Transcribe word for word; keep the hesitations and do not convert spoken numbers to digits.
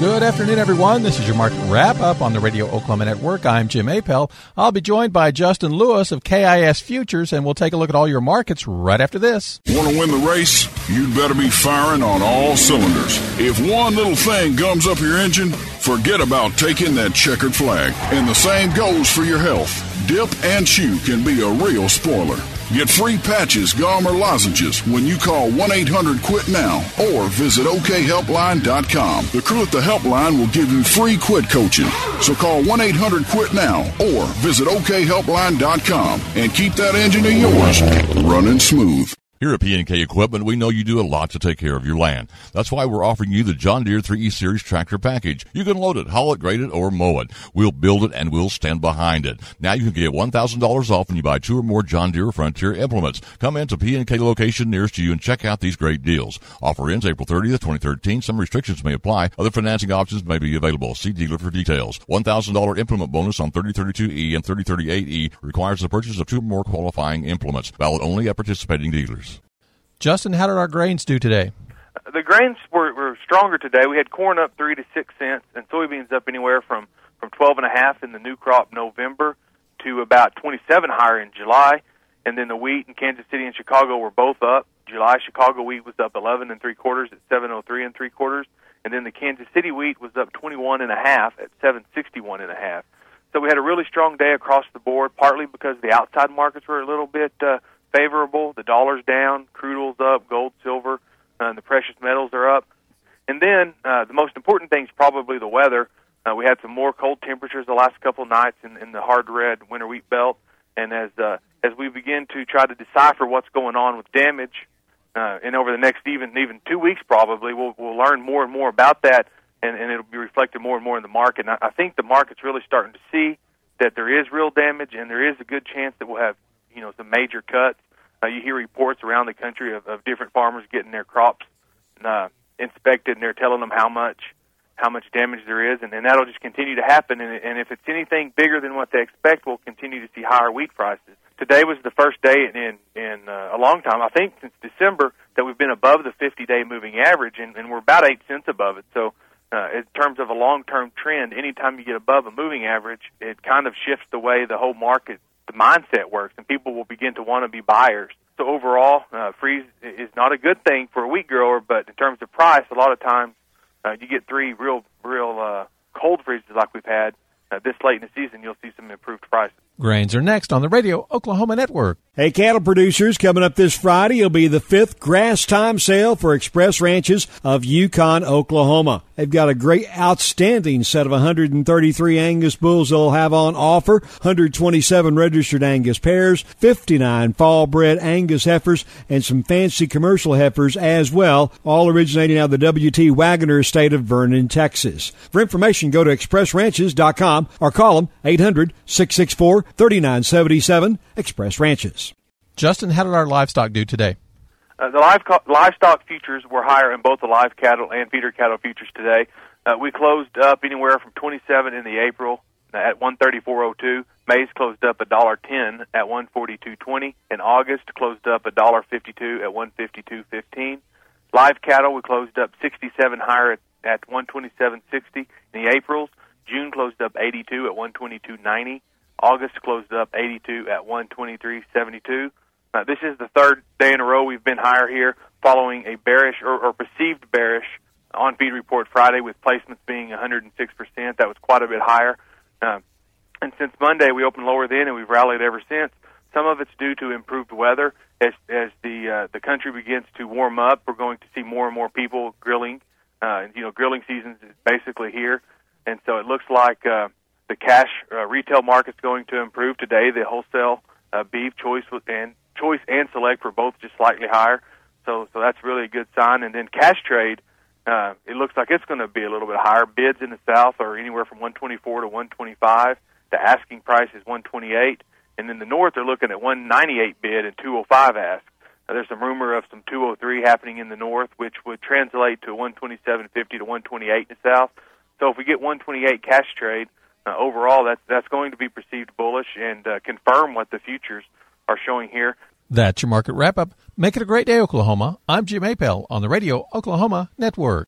Good afternoon, everyone. This is your market wrap-up on the Radio Oklahoma Network. I'm Jim Apel. I'll be joined by Justin Lewis of K I S Futures, and we'll take a look at all your markets right after this. Want to win the race? You'd better be firing on all cylinders. If one little thing gums up your engine, forget about taking that checkered flag. And the same goes for your health. Dip and chew can be a real spoiler. Get free patches, gum, or lozenges when you call one eight hundred quit now or visit O K helpline dot com. The crew at the helpline will give you free quit coaching. So call one eight hundred quit now or visit O K helpline dot com and keep that engine of yours running smooth. Here at P and K Equipment, we know you do a lot to take care of your land. That's why we're offering you the John Deere three E Series tractor package. You can load it, haul it, grade it, or mow it. We'll build it, and we'll stand behind it. Now you can get one thousand dollars off when you buy two or more John Deere Frontier implements. Come into P and K location nearest to you and check out these great deals. Offer ends April thirtieth, twenty thirteen. Some restrictions may apply. Other financing options may be available. See dealer for details. one thousand dollars implement bonus on thirty thirty-two E and thirty thirty-eight E requires the purchase of two or more qualifying implements. Valid only at participating dealers. Justin, how did our grains do today? The grains were, were stronger today. We had corn up three to six cents, and soybeans up anywhere from, from twelve and a half in the new crop November to about twenty-seven higher in July. And then the wheat in Kansas City and Chicago were both up. July Chicago wheat was up eleven and three quarters at seven oh three and three quarters, and then the Kansas City wheat was up twenty-one and a half at seven sixty-one and a half. So we had a really strong day across the board, partly because the outside markets were a little bit uh, favorable. The dollar's down, crude oil's up, gold, silver, uh, and the precious metals are up. And then uh, the most important thing is probably the weather. Uh, we had some more cold temperatures the last couple nights in, in the hard red winter wheat belt. And as uh, as we begin to try to decipher what's going on with damage, uh, and over the next even even two weeks probably, we'll we'll learn more and more about that, and, and it'll be reflected more and more in the market. And I, I think the market's really starting to see that there is real damage, and there is a good chance that we'll have you know, some major cuts. Uh, you hear reports around the country of, of different farmers getting their crops uh, inspected, and they're telling them how much how much damage there is, and, and that'll just continue to happen. And, and if it's anything bigger than what they expect, we'll continue to see higher wheat prices. Today was the first day in in uh, a long time, I think since December, that we've been above the fifty-day moving average, and, and we're about eight cents above it. So uh, in terms of a long-term trend, anytime you get above a moving average, it kind of shifts the way the whole market, the mindset works, and people will begin to want to be buyers. So overall, uh, freeze is not a good thing for a wheat grower, but in terms of price, a lot of times uh, you get three real, real uh, cold freezes like we've had uh, this late in the season, you'll see some improved prices. Grains are next on the Radio Oklahoma Network. Hey, cattle producers, coming up this Friday, it'll be the fifth grass time sale for Express Ranches of Yukon, Oklahoma. They've got a great, outstanding set of one hundred thirty-three Angus bulls they'll have on offer, one hundred twenty-seven registered Angus pairs, fifty-nine fall-bred Angus heifers, and some fancy commercial heifers as well, all originating out of the W T Wagoner estate of Vernon, Texas. For information, go to express ranches dot com or call them eight hundred, six six four, three nine seven seven, Express Ranches. Justin, how did our livestock do today? Uh, the live co- livestock futures were higher in both the live cattle and feeder cattle futures today. Uh, we closed up anywhere from twenty-seven in the April at one thirty-four oh two. Maize closed up one dollar ten at one forty-two twenty. In August, closed up one dollar fifty-two at one fifty-two fifteen. Live cattle, we closed up sixty-seven higher at, at one twenty-seven sixty. In the Aprils, June closed up eighty-two at one twenty-two ninety. August closed up eighty-two at one twenty-three seventy-two. Uh, this is the third day in a row we've been higher here, following a bearish or, or perceived bearish on-feed report Friday, with placements being one hundred six percent. That was quite a bit higher. Uh, and since Monday, we opened lower then, and we've rallied ever since. Some of it's due to improved weather. As as the uh, the country begins to warm up, we're going to see more and more people grilling. Uh, you know, grilling season is basically here, and so it looks like uh, the cash uh, retail market's going to improve today. The wholesale uh, beef choice and choice and select were both just slightly higher, so so that's really a good sign. And then cash trade, uh, it looks like it's going to be a little bit higher. Bids in the south are anywhere from one twenty-four to one twenty-five. The asking price is one twenty-eight, and in the north they're looking at one ninety-eight bid and two oh five ask. Now, there's some rumor of some two oh three happening in the north, which would translate to one twenty-seven fifty to one twenty-eight in the south. So if we get one twenty-eight cash trade, uh, overall that's that's going to be perceived bullish and uh, confirm what the futures are showing here. That's your market wrap-up. Make it a great day, Oklahoma. I'm Jim Apel on the Radio Oklahoma Network.